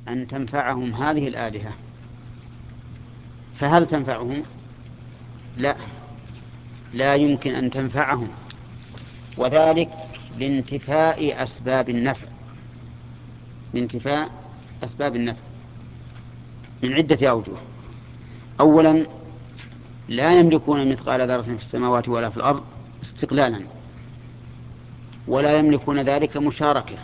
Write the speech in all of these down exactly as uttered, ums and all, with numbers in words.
أن تنفعهم هذه الآلهة، فهل تنفعهم؟ لا، لا يمكن أن تنفعهم، وذلك لانتفاء أسباب النفع، لانتفاء أسباب النفع من عدة أوجه. أولا، لا يملكون مثقال ذرة في السماوات ولا في الأرض استقلالا، ولا يملكون ذلك مشاركة،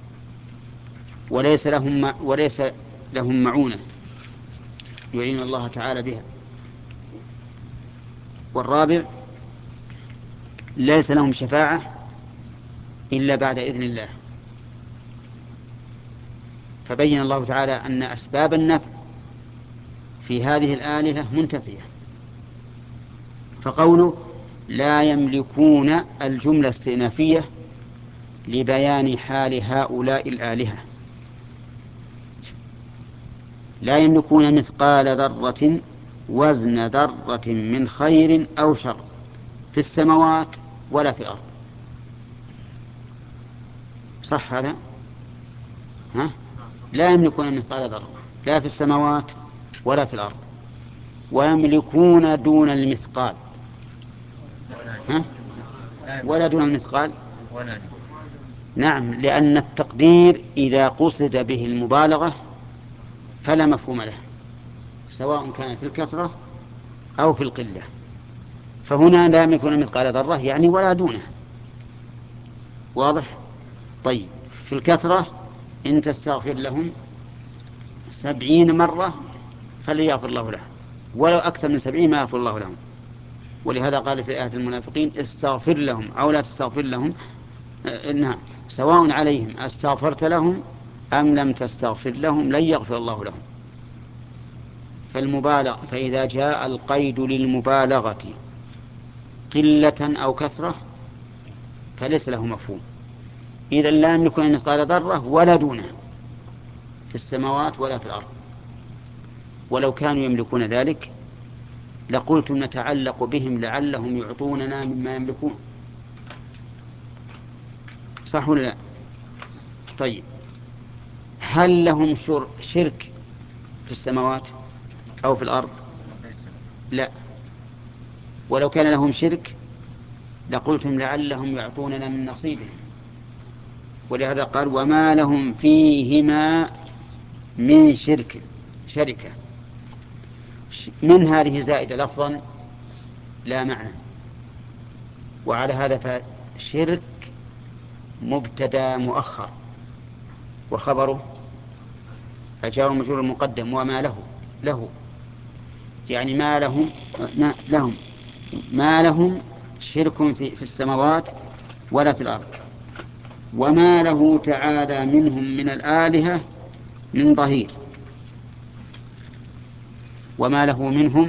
وليس لهم وليس لهم معونة يعين الله تعالى بها. والرابع، ليس لهم شفاعة إلا بعد إذن الله. فبين الله تعالى أن أسباب النفع في هذه الآلهة منتفية. فقوله لا يملكون الجملة استئنافية لبيان حال هؤلاء الآلهة، لا يملكون مثقال ذرة وزن ذرة من خير أو شر في السماوات ولا في الأرض. صح هذا؟ ها؟ لا يملكون مثقال ذرة لا في السماوات ولا في الأرض، ويملكون دون المثقال. ها؟ ولا دون المثقال. نعم، لأن التقدير إذا قصد به المبالغة فلا مفهوم له، سواء كان في الكثرة أو في القلة. فهنا لا يملكون مثقال ذرة يعني ولا دونه. واضح؟ طيب، في الكثرة إن تستغفر لهم سبعين مرة فليغفر الله لهم، ولو أكثر من سبعين ما يغفر الله لهم. ولهذا قال في آية المنافقين استغفر لهم أو لا تستغفر لهم إنها سواء عليهم استغفرت لهم أم لم تستغفر لهم لن يغفر الله لهم. فالمبالغ فإذا جاء القيد للمبالغة قلة أو كثرة فليس له مفهوم. إذا لا يملكون مثقال ذرة ولا دونه في السماوات ولا في الأرض. ولو كانوا يملكون ذلك لقلتم نتعلق بهم لعلهم يعطوننا مما يملكون. صح ولا لا؟ طيب، هل لهم شرك في السماوات أو في الأرض؟ لا. ولو كان لهم شرك لقلتم لعلهم يعطوننا من نصيبهم. ولهذا قال وما لهم فيهما من شرك شركة. من هذه زائدة لفظا لا معنى. وعلى هذا فشرك مبتدا مؤخر وخبره الجار والمجرور المقدم وما له له، يعني ما لهم ما لهم ما لهم شرك في, في السماوات ولا في الأرض، وما له تعالى منهم من الآلهة من ظهير. وما له منهم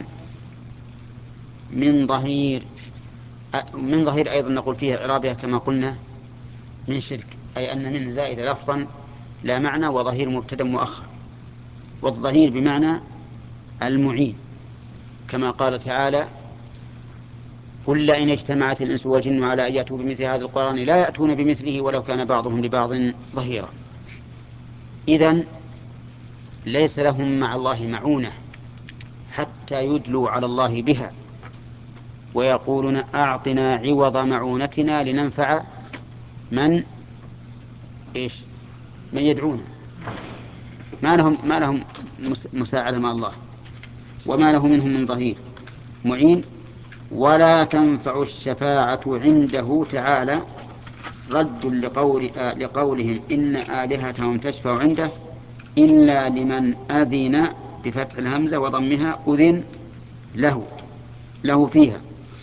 من ظهير، من ظهير أيضا نقول فيها إعرابها كما قلنا من شرك، أي أن من زائد لفظا لا معنى، وظهير مبتدا مؤخر. والظهير بمعنى المعين، كما قال تعالى قل لئن اجتمعت الإنس والجن على أن يأتوا بمثل هذا القرآن لا يأتون بمثله ولو كان بعضهم لبعض ظهيرا. إذن ليس لهم مع الله معونة حتى يدلوا على الله بها ويقولون أعطنا عوض معونتنا لننفع من إيش من يدعونا. ما لهم ما لهم مساعدة مع الله، وما له منهم من ظهير معين. ولا تنفع الشفاعة عنده تعالى رد لقول آه لقولهم إن آلهتهم تشفع عنده إلا لمن أذن بفتح الهمزة وضمها أذن له له فيها.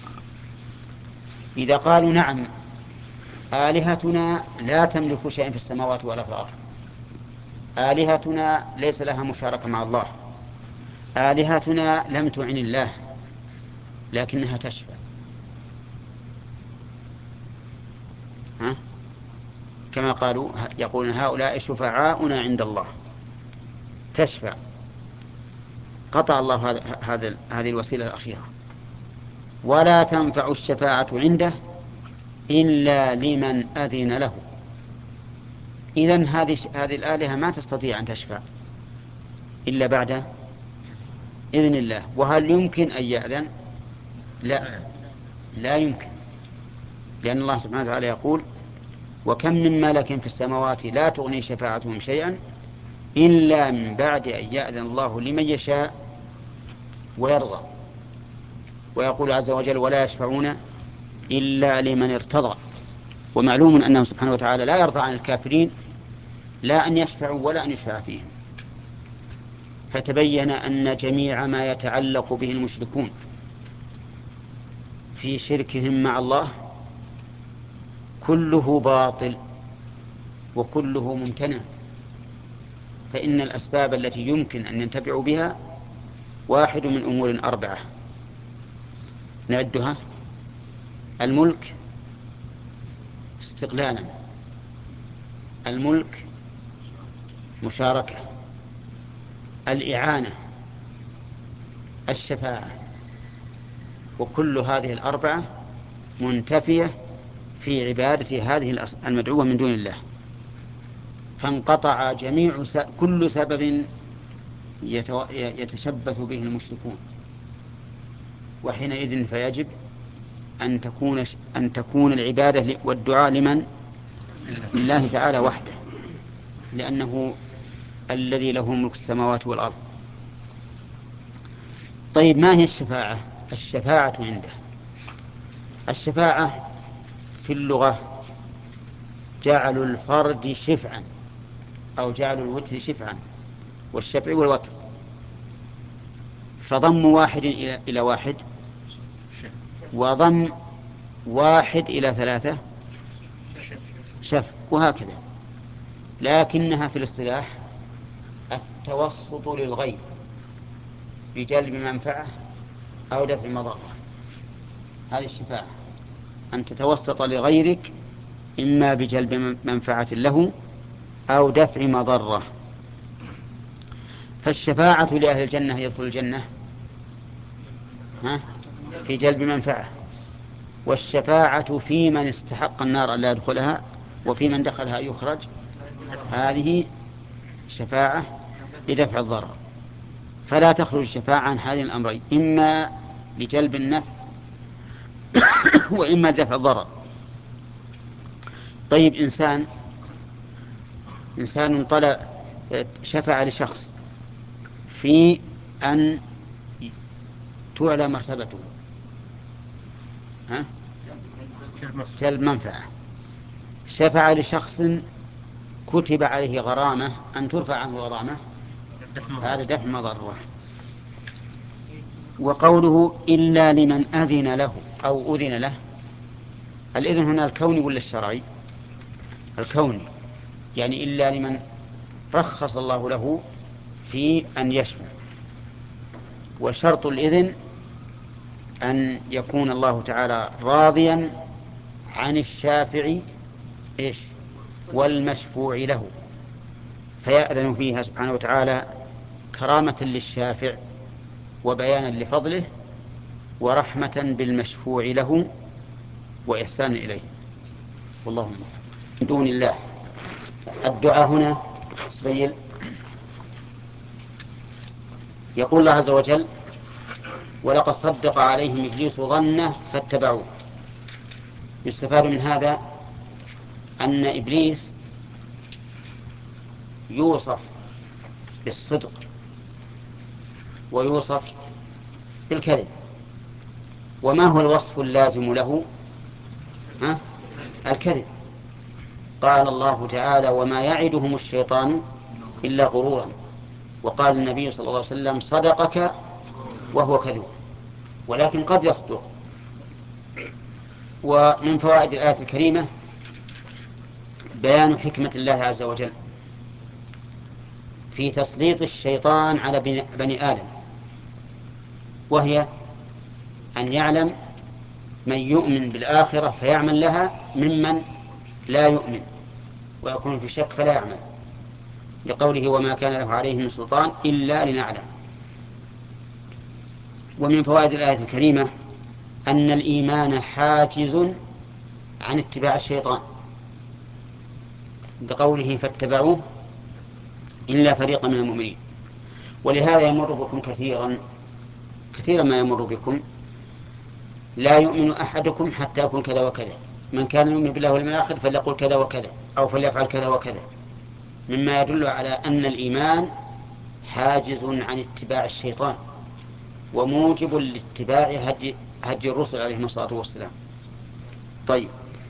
إذا قالوا نعم آلهتنا لا تملك شيئا في السماوات ولا في الأرض، آلهتنا ليس لها مشاركة مع الله، آلهتنا لم تعن الله لكنها تشفع، ها؟ كما قالوا يقولون هؤلاء شفعاؤنا عند الله تشفع، قطع الله هذا هذه الوسيلة الأخيرة. ولا تنفع الشفاعة عنده إلا لمن أذن له. إذن هذه هذه الآلهة ما تستطيع أن تشفع إلا بعد إذن الله. وهل يمكن أن يأذن؟ لا، لا يمكن، لأن الله سبحانه وتعالى يقول: وكم من ملك في السماوات لا تغني شفاعتهم شيئا إلا من بعد أن يأذن الله لمن يشاء ويرضى. ويقول عز وجل: ولا يشفعون إلا لمن ارتضى. ومعلوم أنه سبحانه وتعالى لا يرضى عن الكافرين لا أن يشفعوا ولا أن يشفع فيهم. فتبين أن جميع ما يتعلق به المشركون في شركهم مع الله كله باطل وكله ممتنع. فإن الأسباب التي يمكن أن ينتفعوا بها واحد من أمور أربعة نعدها: الملك استقلالا، الملك مشاركة، الإعانة، الشفاعة. وكل هذه الأربعة منتفية في عبادة هذه المدعوة من دون الله. فانقطع جميع س... كل سبب يتو... يتشبث به المشركون. وحينئذ فيجب أن تكون أن تكون العبادة والدعاء لمن؟ لله تعالى وحده، لأنه الذي له ملك السماوات والأرض. طيب، ما هي الشفاعة؟ الشفاعة عنده، الشفاعة في اللغة جعل الفرد شفعا، أو جعل الوتر شفعا، والشفع والوتر. فضم واحد إلى إلى واحد، وضم واحد إلى ثلاثة شفع، وهكذا. لكنها في الاصطلاح التوسط للغير بجلب منفعة أو دفع مضرة. هذه الشفاعة، أن تتوسط لغيرك إما بجلب منفعة له أو دفع مضرة. فالشفاعة لأهل الجنة يدخل الجنة ها؟ في جلب منفعة، والشفاعة في من استحق النار ألا يدخلها وفي من دخلها يخرج، هذه شفاعة لدفع الضرر. فلا تخرج الشفاعة عن هذين الأمرين، إما لجلب النفع وإما لدفع الضرر. طيب، إنسان إنسان طلب شفع لشخص في أن تعلى مرتبته، ها؟ جلب منفعة. شفع لشخص كتب عليه غرامة أن ترفع عنه غرامة، هذا دفع مضرة. وقوله إلا لمن أذن له أو أذن له، الإذن هنا الكوني ولا الشرعي؟ الكوني، يعني إلا لمن رخص الله له في أن يشفع. وشرط الإذن أن يكون الله تعالى راضيا عن الشافع إيش والمشفوع له، فيأذن فيها سبحانه وتعالى كرامة للشافع وبيانا لفضله ورحمة بالمشفوع له وإحسان إليه. والله من دون الله. الدعاء هنا سبيل، يقول الله عز وجل: ولقد صدق عليهم إبليس ظنه فاتبعوه. يستفاد من هذا أن إبليس يوصف بالصدق ويوصف بالكذب. وما هو الوصف اللازم له؟ ها؟ الكذب. قال الله تعالى: وما يعدهم الشيطان إلا غرورا. وقال النبي صلى الله عليه وسلم: صدقك وهو كذب. ولكن قد يصدق. ومن فوائد الآية الكريمة بيان حكمة الله عز وجل في تسليط الشيطان على بني آدم، وهي أن يعلم من يؤمن بالآخرة فيعمل لها ممن لا يؤمن ويكون في شك فلا يعمل، لقوله: وما كان له عليه من سلطان إلا لنعلم. ومن فوائد الآية الكريمة أن الإيمان حاجز عن اتباع الشيطان، بقوله: فاتبعوه إلا فريقا من المؤمنين. ولهذا يمر بكم كثيرا كثيرا ما يمر بكم لا يؤمن أحدكم حتى يكون كذا وكذا، من كان يؤمن بالله واليوم الآخر فليقل كذا وكذا أو فليفعل كذا وكذا، مما يدل على أن الإيمان حاجز عن اتباع الشيطان وموجب لاتباع هدي, هدي الرسل عليهم الصلاة والسلام. طيب،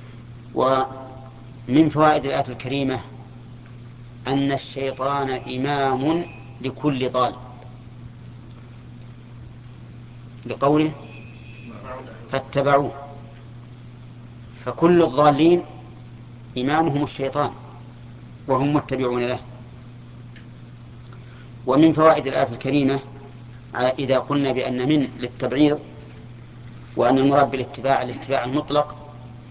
ومن فوائد الآية الكريمة أن الشيطان إمام لكل ضال، لقوله فاتبعوه، فكل الضالين إمامهم الشيطان وهم متبعون له. ومن فوائد الآية الكريمة إذا قلنا بأن من للتبعيض وأن المراد بالاتباع الاتباع المطلق،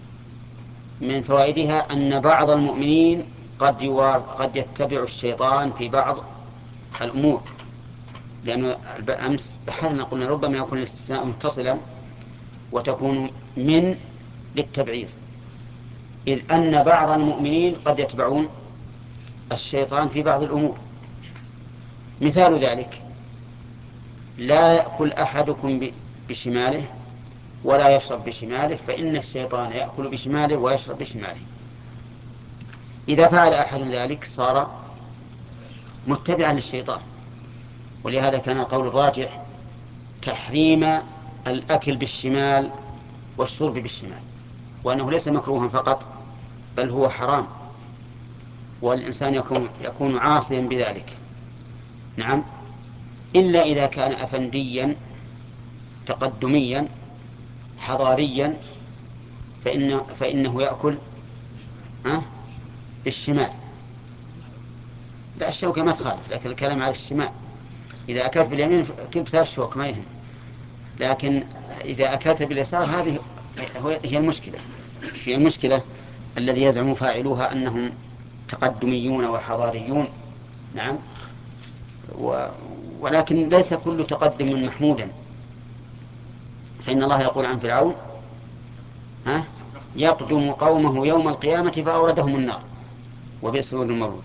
من فوائدها أن بعض المؤمنين قد قد يتبع الشيطان في بعض الأمور، لأنه أمس بحثنا قلنا ربما يكون الاستثناء متصلا وتكون من للتبعيض، إذ أن بعض المؤمنين قد يتبعون الشيطان في بعض الأمور. مثال ذلك: لا يأكل أحدكم بشماله ولا يشرب بشماله، فإن الشيطان يأكل بشماله ويشرب بشماله. إذا فعل أحد ذلك صار متبعا للشيطان، ولهذا كان قول الراجح تحريم الأكل بالشمال والشرب بالشمال، وأنه ليس مكروها فقط بل هو حرام، والإنسان يكون, يكون عاصيا بذلك. نعم، إلا إذا كان أفنديا تقدميا حضاريا فإن فإنه يأكل أه بالشمال. لا، الشوكة ما تخالف، لكن الكلام على الشمال. إذا أكلت باليمين كبت الشوك ما يهم، لكن إذا أكلت باليسار هذه هي المشكلة هي المشكلة الذي يزعم فاعلوها أنهم تقدميون وحضاريون. نعم، و... ولكن ليس كل تقدم محمودا، فإن الله يقول عن فرعون ها يقدم قومه يوم القيامة فأوردهم النار وبئس المورود.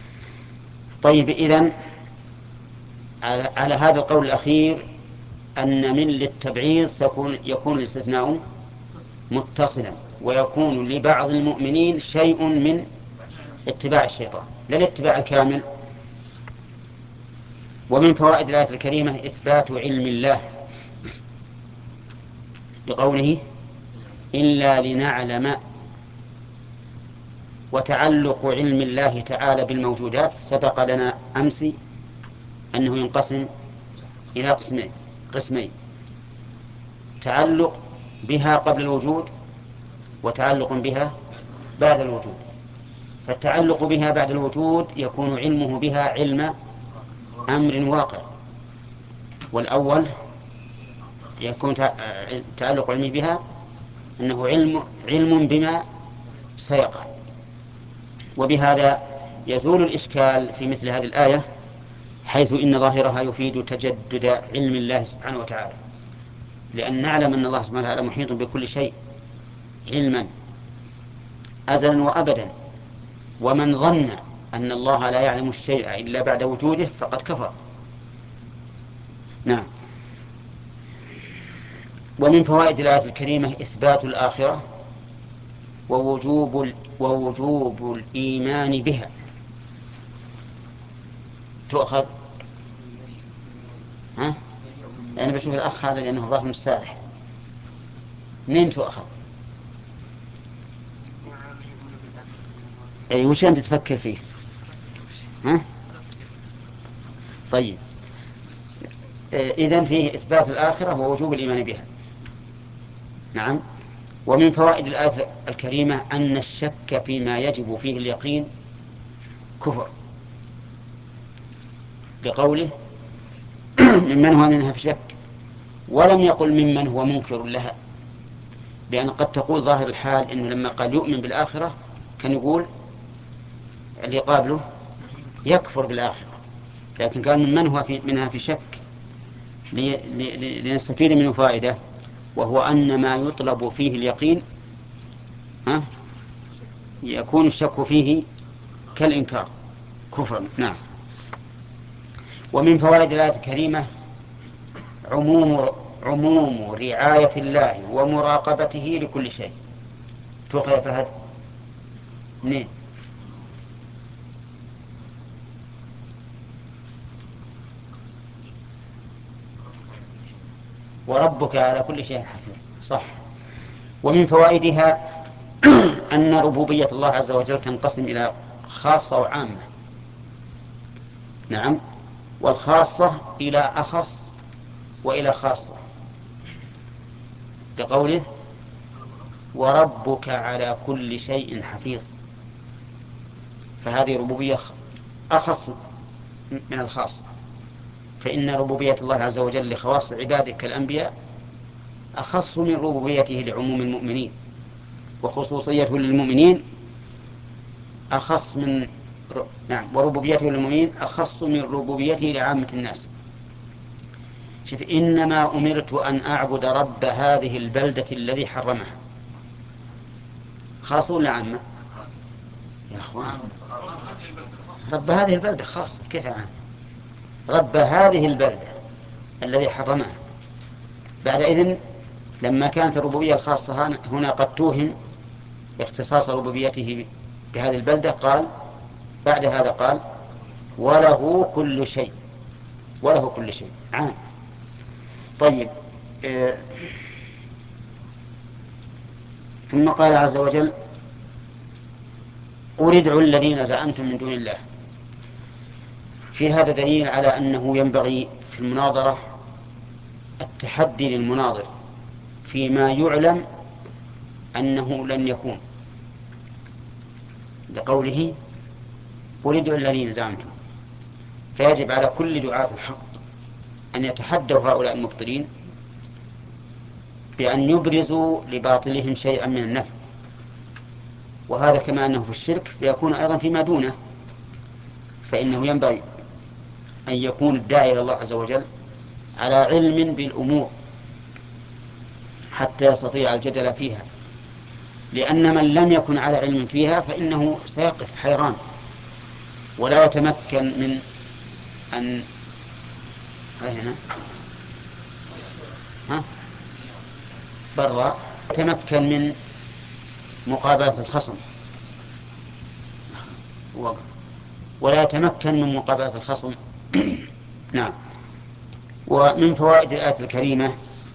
طيب، إذن على... على هذا القول الأخير أن من للتبعيض سيكون يكون الاستثناء متصلا، ويكون لبعض المؤمنين شيء من اتباع الشيطان لا الاتباع الكامل. ومن فوائد الآية الكريمة إثبات علم الله بقوله إلا لنعلم، وتعلق علم الله تعالى بالموجودات سبق لنا أمس أنه ينقسم إلى قسمين قسمين تعلق بها قبل الوجود وتعلق بها بعد الوجود. فالتعلق بها بعد الوجود يكون علمه بها علم أمر واقع، والأول يكون تعلق علمه بها أنه علم علم بما سيقع. وبهذا يزول الإشكال في مثل هذه الآية، حيث إن ظاهرها يفيد تجدد علم الله سبحانه وتعالى، لأن نعلم أن الله سبحانه وتعالى محيط بكل شيء علما أزلا وأبدا، ومن ظن أن الله لا يعلم الشيء إلا بعد وجوده فقد كفر. نعم. ومن فوائد الآية الكريمة إثبات الآخرة ووجوب ووجوب الإيمان بها. تؤخذ ها؟ أنا بشوف الأخ هذا لأنه ظاهر مستارح. منين تؤخذ؟ أي وش أنت تفكر فيه؟ ها؟ طيب، إذن فيه إثبات الآخرة ووجوب الإيمان بها. نعم. ومن فوائد الآية الكريمة أن الشك فيما يجب فيه اليقين كفر، لقوله ممن هو منها في شك، ولم يقل ممن هو منكر لها، لأن قد تقول ظاهر الحال إنه لما قال يؤمن بالآخرة كان يقول اللي قابله يكفر بالآخرة، لكن قال ممن هو في منها في شك لنستفيد منه فائدة، وهو أن ما يطلب فيه اليقين ها يكون الشك فيه كالإنكار كفرا. نعم. ومن فوائد الآية الكريمة عموم عموم رعاية الله ومراقبته لكل شيء. توقع يا فهد منين؟ وربك على كل شيء حفيظ، صح. ومن فوائدها أن ربوبية الله عز وجل تنقسم إلى خاصة وعامة. نعم، والخاصة إلى أخص وإلى خاصة، بقوله وربك على كل شيء حفيظ، فهذه ربوبية أخص من الخاصة. فإن ربوبية الله عز وجل لخواص عباده كالأنبياء أخص من ربوبيته لعموم المؤمنين، وخصوصيته للمؤمنين أخص من نعم وربوبيته للمؤمنين أخص من ربوبيته لعامة الناس. شوف، إنما أمرت أن أعبد رب هذه البلدة الذي حرمها، خاص ولا عامة؟ يا أخوان، رب هذه البلدة خاصة، كيف عام؟ رب هذه البلدة الذي حرمها. بعد إذن لما كانت الربوبية الخاصة هنا قد توهم اختصاص ربوبيته بهذه البلدة، قال بعد هذا قال وله كل شيء، وله كل شيء عام. طيب، آه ثم قال عز وجل قل ادعوا الذين زعمتم من دون الله. في هذا دليل على أنه ينبغي في المناظرة التحدي للمناظر فيما يعلم أنه لن يكون، لقوله قل ادعوا الذين زعمتم. فيجب على كل دعاة الحق أن يتحدوا هؤلاء المبطلين بأن يبرزوا لباطلهم شيئا من النفع، وهذا كما أنه في الشرك فيكون أيضا فيما دونه. فإنه ينبغي أن يكون الداعي إلى الله عز وجل على علم بالأمور حتى يستطيع الجدل فيها، لأن من لم يكن على علم فيها فإنه سيقف حيران ولا يتمكن من أن هنا ها برا يتمكن من مقابلة الخصم، ولا يتمكن من مقابلة الخصم. نعم. ومن فوائد الآية الكريمة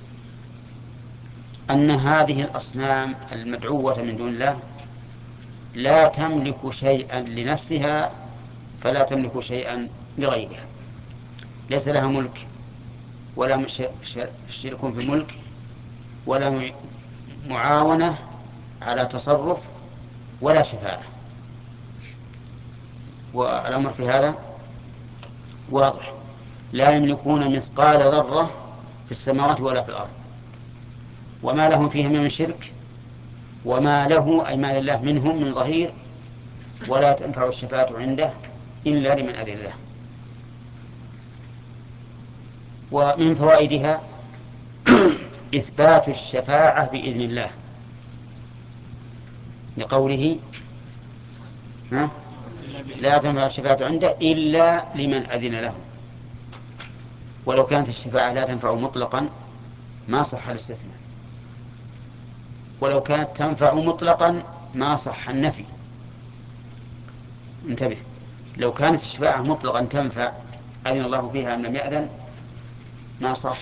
أن هذه الأصنام المدعوة من دون الله لا تملك شيئا لنفسها فلا تملك شيئا لغيرها، ليس لها ملك ولا شرك في الملك ولا معاونة على تصرف ولا شفاعة. والأمر في هذا واضح، لا يملكون مثقال ذرة في السماوات ولا في الأرض، وما لهم فيهم من شرك وما له أي ما لله منهم من ظهير، ولا تنفع الشفاعة عنده إلا لمن أذن له. ومن فوائدها إثبات الشفاعة بإذن الله، لقوله لا تنفع الشفاعة عنده إلا لمن أذن له. ولو كانت الشفاعة لا تنفع مطلقا ما صح الاستثناء، ولو كانت تنفع مطلقا ما صح النفي. انتبه، لو كانت الشفاعة مطلقا تنفع أذن الله فيها أم لم يأذن ما صح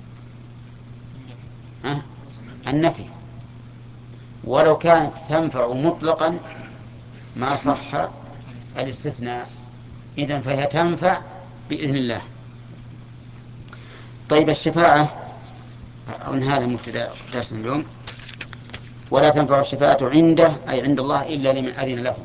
ها؟ النفي. ولو كانت تنفع مطلقا ما صح الاستثناء. إذن فهي تنفع بإذن الله. طيب، الشفاعة أظن هذا مبتدأ درس اليوم. ولا تنفع الشفاعة عنده أي عند الله إلا لمن أذن له.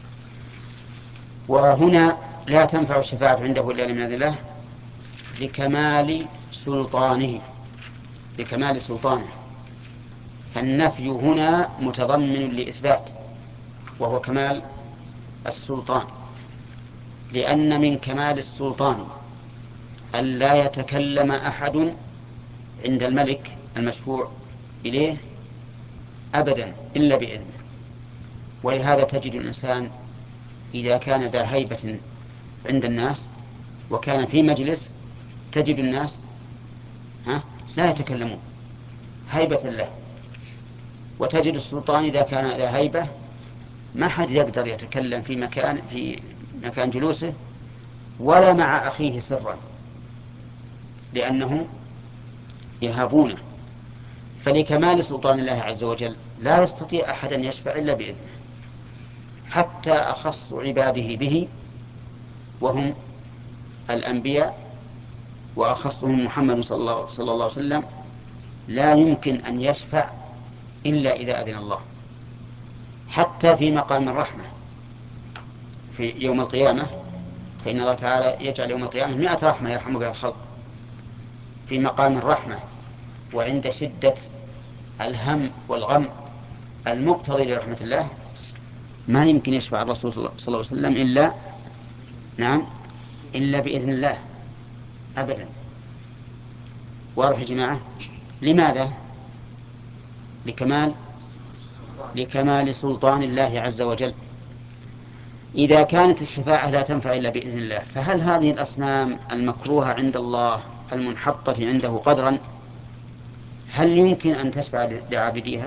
وهنا لا تنفع الشفاعة عنده إلا لمن أذن له لكمال سلطانه، لكمال سلطانه. فالنفي هنا متضمن لإثبات، وهو كمال السلطان، لأن من كمال السلطان أن لا يتكلم أحد عند الملك المشفوع إليه أبدا إلا بإذنه. ولهذا تجد الإنسان إذا كان ذا هيبة عند الناس وكان في مجلس تجد الناس ها لا يتكلمون هيبة له، وتجد السلطان إذا كان ذا هيبة ما حد يقدر يتكلم في مكان في مكان جلوسه ولا مع أخيه سرا، لأنهم يهابونه. فلكمال سلطان الله عز وجل لا يستطيع أحد أن يشفع إلا بإذنه، حتى أخص عباده به وهم الأنبياء، وأخصهم محمد صلى الله, صلى الله عليه وسلم لا يمكن أن يشفع إلا إذا أذن الله. حتى في مقام الرحمة في يوم القيامة، فإن الله تعالى يجعل يوم القيامة مئة رحمة يرحم بها الخلق. في مقام الرحمة وعند شدة الهم والغم المقتضي لرحمة الله ما يمكن يشفع الرسول صلى الله عليه وسلم إلا نعم إلا بإذن الله أبدا. واضح يا جماعة؟ لماذا؟ لكمال لكمال سلطان الله عز وجل. إذا كانت الشفاعة لا تنفع إلا بإذن الله، فهل هذه الأصنام المكروهة عند الله المنحطة عنده قدرا هل يمكن أن تشفع لعابديها؟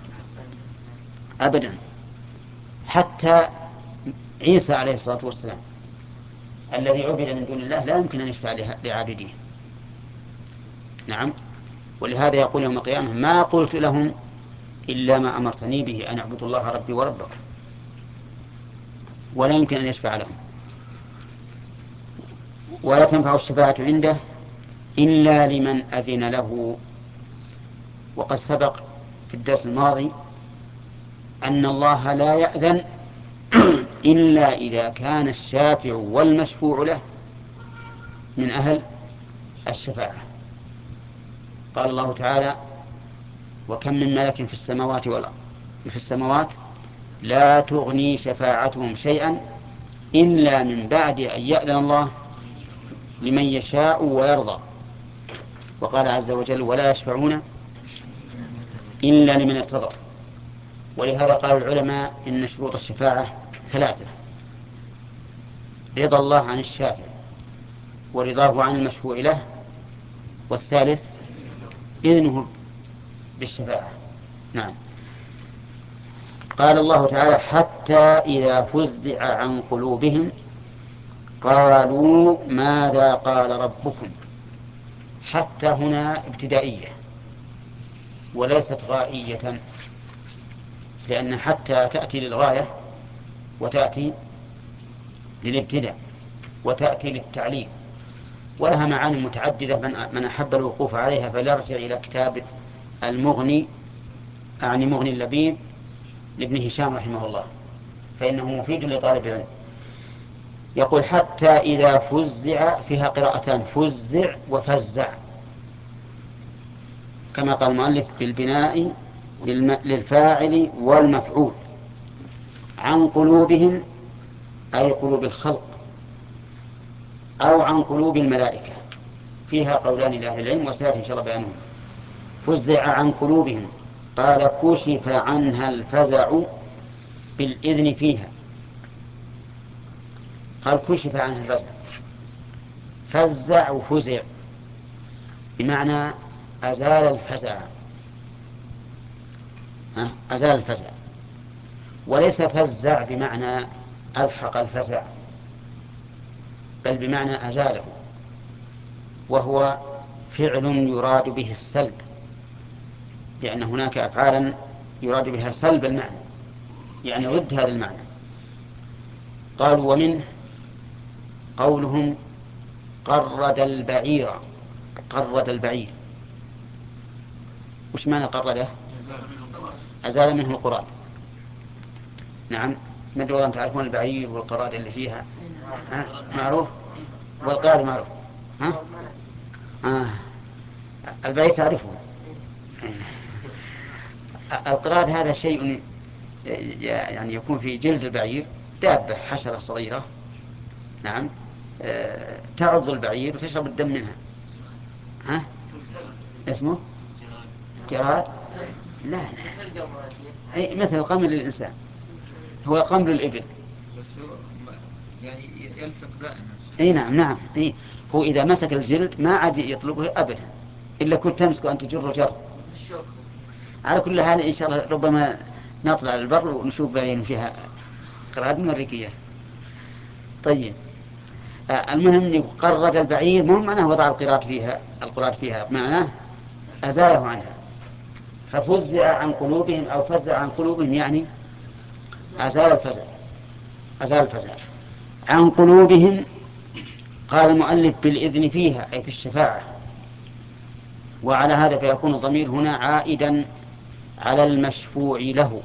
أبدا. حتى عيسى عليه الصلاة والسلام الذي عبد من دون الله لا يمكن أن يشفع لعابديه. نعم. ولهذا يقول يوم القيامة ما قلت لهم إلا ما أمرتني به أن أعبدوا الله ربي وربكم، ولا يمكن أن يشفع لهم. ولا تنفع الشفاعة عنده إلا لمن أذن له. وقد سبق في الدرس الماضي أن الله لا يأذن إلا إذا كان الشافع والمشفوع له من أهل الشفاعة. قال الله تعالى وكم من ملك في السماوات والأرض في السماوات لا تغني شفاعتهم شيئا إلا من بعد أن يأذن الله لمن يشاء ويرضى. وقال عز وجل ولا يشفعون إلا لمن ارتضى. ولهذا قال العلماء إن شروط الشفاعة ثلاثة: رضا الله عن الشافع، ورضاه عن المشفوع له، والثالث إذنه بالشفاعة. نعم. قال الله تعالى حتى إذا فزع عن قلوبهم قالوا ماذا قال ربكم. حتى هنا ابتدائية وليست غائية، لأن حتى تأتي للغاية وتأتي للابتداء وتأتي للتعليم، ولها معاني متعددة. من أحب الوقوف عليها فليرجع إلى كتاب المغني أعني مغني اللبيب لابن هشام رحمه الله، فإنه مفيد لطالب العلم. يقول حتى إذا فزع، فيها قراءتان فزع وفزع، كما قال المؤلف بالبناء للفاعل والمفعول. عن قلوبهم أي قلوب الخلق، أو عن قلوب الملائكة، فيها قولان لأهل العلم وسيأتي إن شاء الله بيانهم. فزع عن قلوبهم قال كشف عنها الفزع بالإذن فيها. قال كشف عنها الفزع، فزع وفزع بمعنى أزال الفزع، أزال الفزع، وليس فزع بمعنى ألحق الفزع، بل بمعنى أزاله، وهو فعل يراد به السلب، لأن هناك أفعالا يراد بها سلب المعنى، يعني ضد هذا المعنى. قالوا ومنه قولهم قرد البعير. قرد البعير وش معنى قرده؟ أزال منه القراد. نعم. ما أدري أن تعرفون البعير والقراد اللي فيها؟ ها؟ معروف؟ والقراد معروف؟ ها؟ آه. البعير تعرفه. القراد هذا شيء يعني يكون في جلد البعير، دابة حشرة صغيرة، نعم، آه، تعض البعير وتشرب الدم منها. ها؟ اسمه جراد؟ لا لا، أي مثل قمر للإنسان، هو قمر الإبل، بس هو يعني يلصق دائما. اي نعم نعم إيه. هو إذا مسك الجلد ما عاد يطلبه أبدا إلا كنت تمسك أن تجر جر. على كل حال إن شاء الله ربما نطلع البر ونشوف بعين فيها قراد من الركية. طيب آه المهم قرد البعير مهم معناه وضع القراد فيها القراد فيها معناه أزاله عنها. ففزع عن قلوبهم أو فزع عن قلوبهم يعني أزال الفزع أزال الفزع عن قلوبهم. قال المؤلف بالإذن فيها أي في الشفاعة. وعلى هذا فيكون الضمير هنا عائدا على المشفوع له،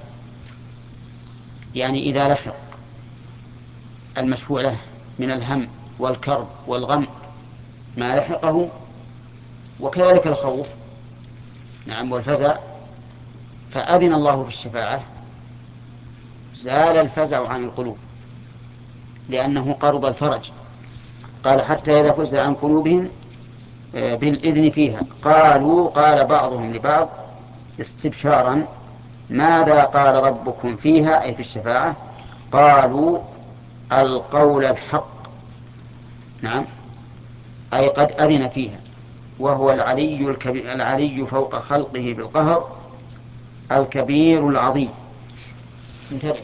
يعني إذا لحق المشفوع له من الهم والكرب والغم ما لحقه، وكذلك الخوف نعم والفزع، فأذن الله في الشفاعة زال الفزع عن القلوب لأنه قرب الفرج. قال حتى إذا فزع عن قلوبهم بالإذن فيها قالوا قال بعضهم لبعض استبشارا ماذا قال ربكم فيها أي في الشفاعة؟ قالوا القول الحق. نعم أي قد أذن فيها وهو العلي الكبير العلي فوق خلقه بالقهر الكبير العظيم. انتبه.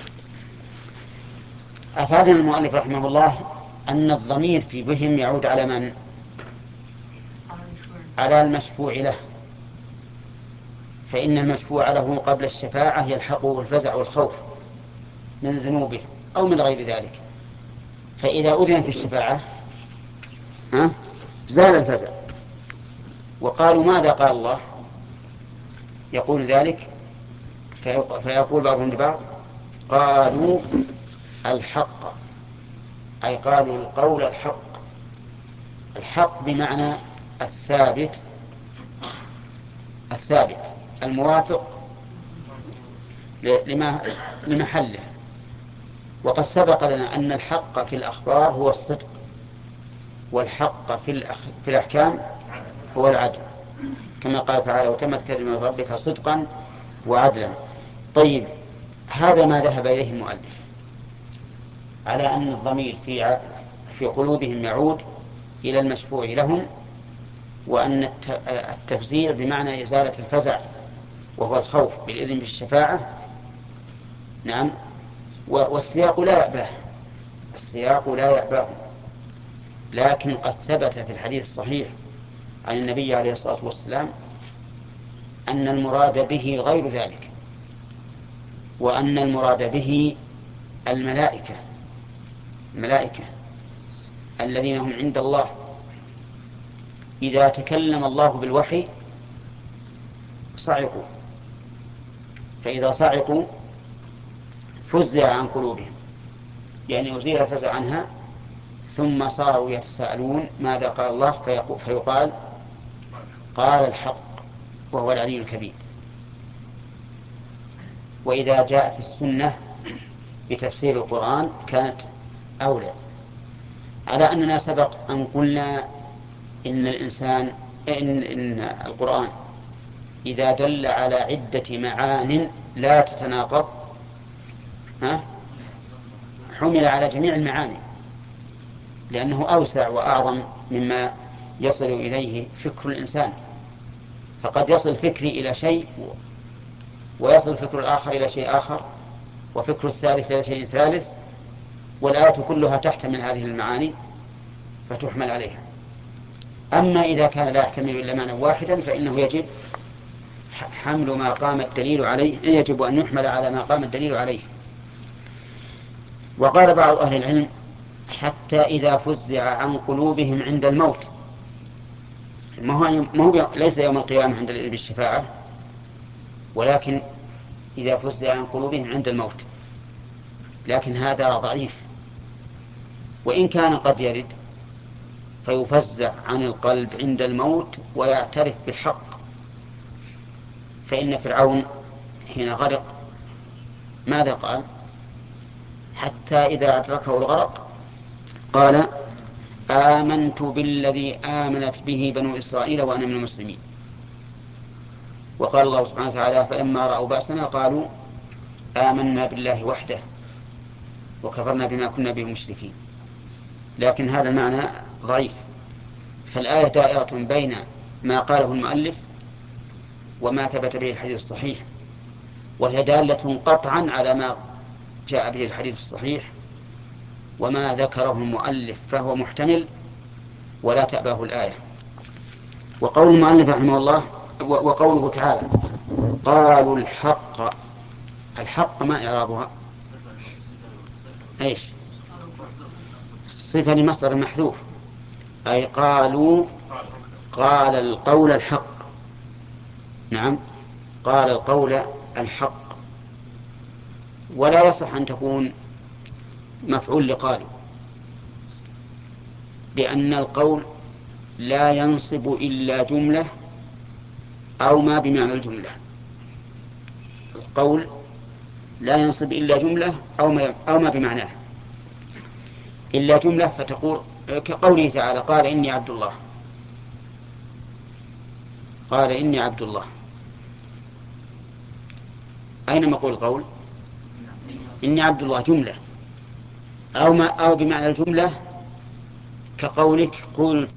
أفادنا المؤلف رحمه الله أن الضمير في بهم يعود على من؟ على المشفوع له، فإن المشفوع له قبل الشفاعة يلحقه الفزع والخوف من ذنوبه أو من غير ذلك، فإذا أذن في الشفاعة ها زال الفزع. وقالوا ماذا قال الله؟ يقول ذلك فيقول بعضهم لبعض قالوا الحق أي قالوا القول الحق. الحق بمعنى الثابت الثابت الموافق لما لمحله. وقد سبق لنا أن الحق في الأخبار هو الصدق، والحق في, الأخ... في الأحكام هو العدل، كما قال تعالى وتمت كلمة ربك صدقا وعدلا. طيب هذا ما ذهب إليه المؤلف على أن الضمير في ع... في قلوبهم يعود إلى المشفوع لهم، وأن التفزيع بمعنى إزالة الفزع وهو الخوف بالإذن بالشفاعة. نعم والسياق لا يأباه السياق لا يأباه لكن قد ثبت في الحديث الصحيح عن النبي عليه الصلاة والسلام أن المراد به غير ذلك، وأن المراد به الملائكة الملائكة الذين هم عند الله إذا تكلم الله بالوحي صعقوا، فإذا صعقوا فزع عن قلوبهم يعني أزيل الفزع عنها، ثم صاروا يتساءلون ماذا قال الله فيقال قال الحق وهو العلي الكبير. وإذا جاءت السنة بتفسير القرآن كانت أولى، على أننا سبق أن قلنا إن الإنسان إن, إن القرآن إذا دل على عدة معان لا تتناقض ها حمل على جميع المعاني، لأنه أوسع وأعظم مما يصل إليه فكر الإنسان. فقد يصل فكري إلى شيء ويصل الفكر الآخر إلى شيء آخر وفكر الثالث إلى شيء ثالث، والآيات كلها تحتمل هذه المعاني فتحمل عليها. أما إذا كان لا يحتمل إلا معنى واحدا فإنه يجب حمل ما قام الدليل عليه يجب أن يحمل على ما قام الدليل عليه. وقال بعض أهل العلم حتى إذا فزع عن قلوبهم عند الموت، ما هو, ما هو ليس يوم القيامة عند بالشفاعة، ولكن إذا فزع عن قلوبهم عند الموت، لكن هذا ضعيف، وإن كان قد يرد فيفزع عن القلب عند الموت ويعترف بالحق. فإن فرعون حين غرق ماذا قال؟ حتى إذا أدركه الغرق قال آمنت بالذي آمنت به بنو إسرائيل وأنا من المسلمين. وقال الله سبحانه وتعالى فلما رأوا بأسنا قالوا آمنا بالله وحده وكفرنا بما كنا به مشركين. لكن هذا المعنى ضعيف. فالآية دائرة بين ما قاله المؤلف وما ثبت به الحديث الصحيح، وهي دالة قطعا على ما جاء به الحديث الصحيح، وما ذكره المؤلف فهو محتمل ولا تأباه الآية. وقول المؤلف رحمه الله وقوله تعالى قالوا الحق، الحق ما إعرابها؟ ايش؟ صفة لمصدر محذوف، أي قالوا، قال القول الحق. نعم، قال القول الحق، ولا يصح أن تكون مفعول لقالوا، لأن القول لا ينصب إلا جملة أو ما بمعنى الجملة. القول لا ينصب إلا جملة أو ما, أو ما بمعناه. إلا جملة فتقول كقوله تعالى قال إني عبد الله، قال إني عبد الله، أين مقول القول؟ إني عبد الله جملة، أو ما أو بمعنى الجملة كقولك قل